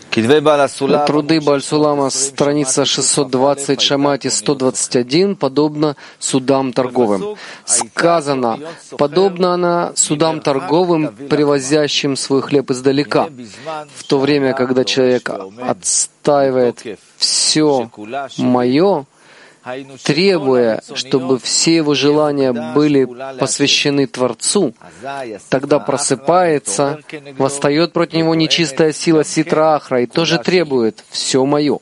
Труды Бааль Сулама, страница 620, Шамати 121, подобно судам торговым. Сказано, подобно она судам торговым, привозящим свой хлеб издалека, в то время, когда человек отстаивает «все мое», требуя, чтобы все его желания были посвящены Творцу, тогда просыпается, восстает против него нечистая сила Ситра Ахра и тоже требует «все мое».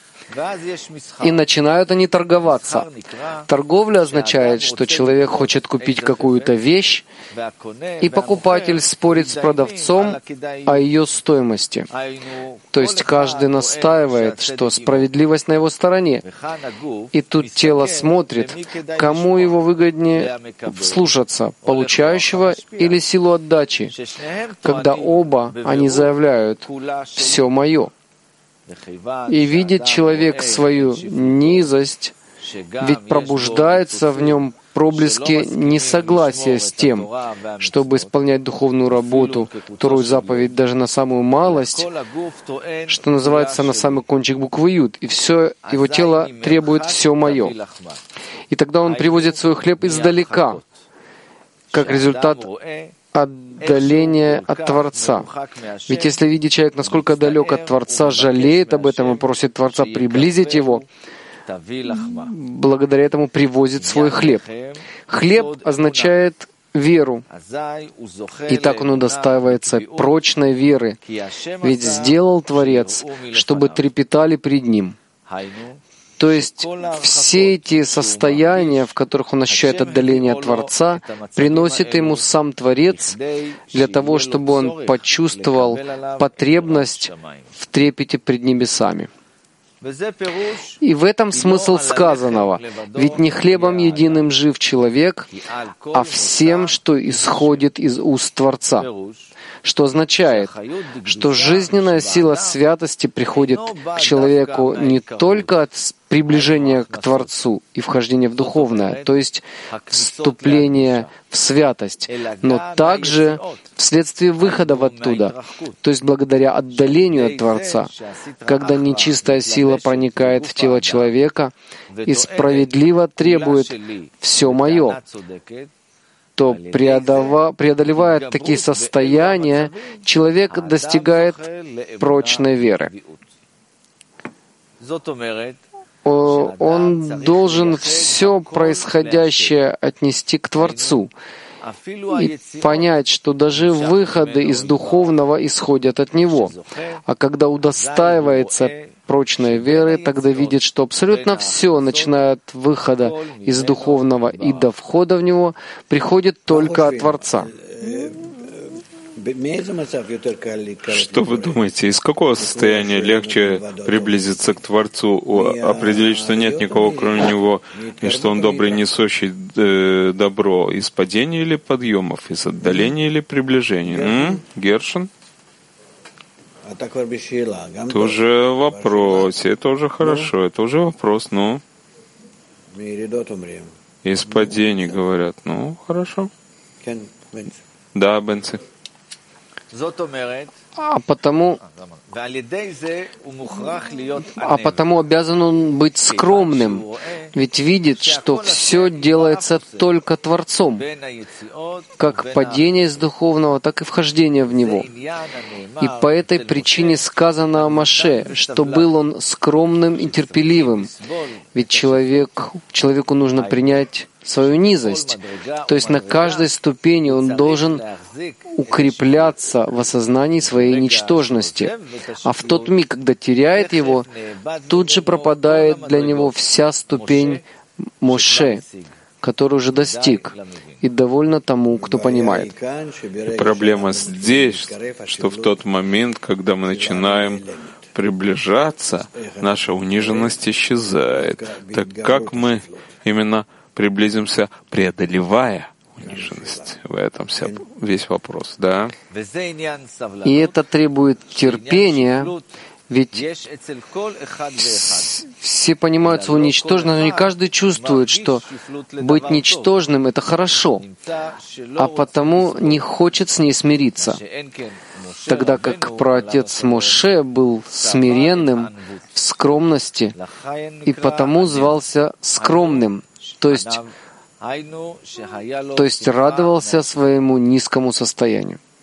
И начинают они торговаться. Торговля означает, что человек хочет купить какую-то вещь, и покупатель спорит с продавцом о ее стоимости. То есть каждый настаивает, что справедливость на его стороне. И тут тело смотрит, кому его выгоднее слушаться, получающего или силу отдачи, когда оба они заявляют «все мое». И видит человек свою низость, ведь пробуждаются в нем проблески несогласия с тем, чтобы исполнять духовную работу, вторую заповедь даже на самую малость, что называется на самый кончик буквы Юд, и все его тело требует «все мое». И тогда он привозит свой хлеб издалека, как результат отдаление от Творца. Ведь если видит человек, насколько далек от Творца, жалеет об этом и просит Творца приблизить его, благодаря этому привозит свой хлеб. Хлеб означает веру. И так он удостаивается прочной веры. Ведь сделал Творец, чтобы трепетали пред Ним. То есть все эти состояния, в которых он ощущает отдаление от Творца, приносит ему сам Творец для того, чтобы он почувствовал потребность в трепете пред небесами. И в этом смысл сказанного. Ведь не хлебом единым жив человек, а всем, что исходит из уст Творца. Что означает, что жизненная сила святости приходит к человеку не только от приближения к Творцу и вхождения в духовное, то есть вступление в святость, но также вследствие выхода оттуда, то есть благодаря отдалению от Творца, когда нечистая сила проникает в тело человека и справедливо требует «все мое», то, преодолевая такие состояния, человек достигает прочной веры. Он должен все происходящее отнести к Творцу и понять, что даже выходы из духовного исходят от Него. А когда удостаивается прочной веры, тогда видит, что абсолютно все, начиная от выхода из духовного и до входа в него, приходит только от Творца. Что вы думаете, из какого состояния легче приблизиться к Творцу, определить, что нет никого кроме Него, и что Он добрый, несущий добро, из падения или подъемов, из отдаления или приближения? Гершин? Это уже вопрос, это уже хорошо, это уже вопрос, ну. Из падений говорят, ну, хорошо. Да, Бенци. А потому обязан он быть скромным, ведь видит, что все делается только Творцом, как падение из духовного, так и вхождение в него. И по этой причине сказано о Моше, что был он скромным и терпеливым, ведь человеку нужно принять свою низость. То есть на каждой ступени он должен укрепляться в осознании своей ничтожности. А в тот миг, когда теряет его, тут же пропадает для него вся ступень Моше, который уже достиг, и довольно тому, кто понимает. И проблема здесь, что в тот момент, когда мы начинаем приближаться, наша униженность исчезает. Так как мы именно приблизимся, преодолевая униженность? В этом весь вопрос, да? И это требует терпения, Ведь все понимают свою ничтожность, но не каждый чувствует, что быть ничтожным — это хорошо, а потому не хочет с ней смириться. Тогда как праотец Моше был смиренным в скромности, и потому звался скромным, то есть радовался своему низкому состоянию.